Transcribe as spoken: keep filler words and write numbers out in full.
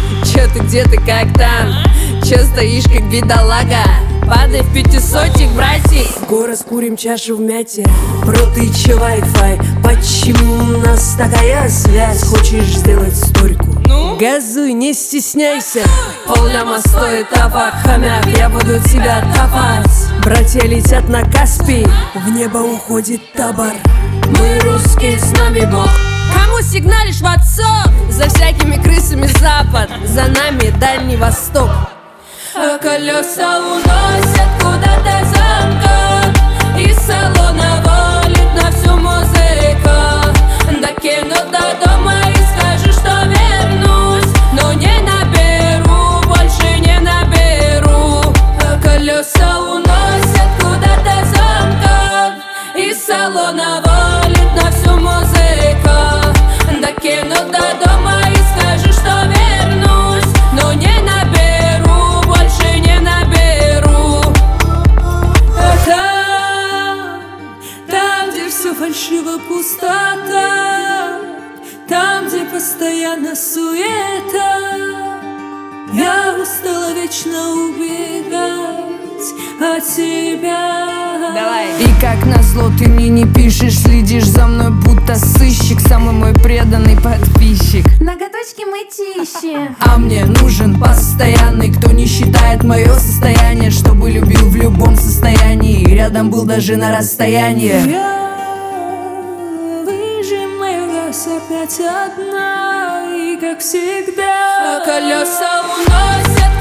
Чё ты, где ты, как там? Чё стоишь, как бедолага? Падай в пятисотик, братик. Город курим чашу в мяте. Бро, ты че Wi-Fi? Почему у нас такая связь? Хочешь сделать сторику? Ну? Газуй, не стесняйся. Полляма стоит табак, хомяк, я буду тебя топать. Братья летят на Каспий, в небо уходит табор. Мы русские, с нами Бог. Кому сигналишь в отцов? За всякими крысами запад, за нами Дальний Восток. А колеса уносят куда-то замка, из салона валит на всю музыка. Докину до дома и скажу, что вернусь, но не наберу, больше не наберу. А колеса уносят куда-то замка, из салона валит на всю музыка. Докину до дома и скажу, что вернусь, но не наберу, больше не наберу. А там, там, где все фальшиво, пустота, там, где постоянно суета, я устала вечно убегать от тебя. Давай. И как назло ты мне не пишешь, следишь за мной будто сыщик, самый мой преданный подписчик. Ноготочки мытищи. А мне нужен постоянный, кто не считает мое состояние, чтобы любил в любом состоянии и рядом был даже на расстоянии. Я выжимаю газ опять одна, и как всегда А колеса уносят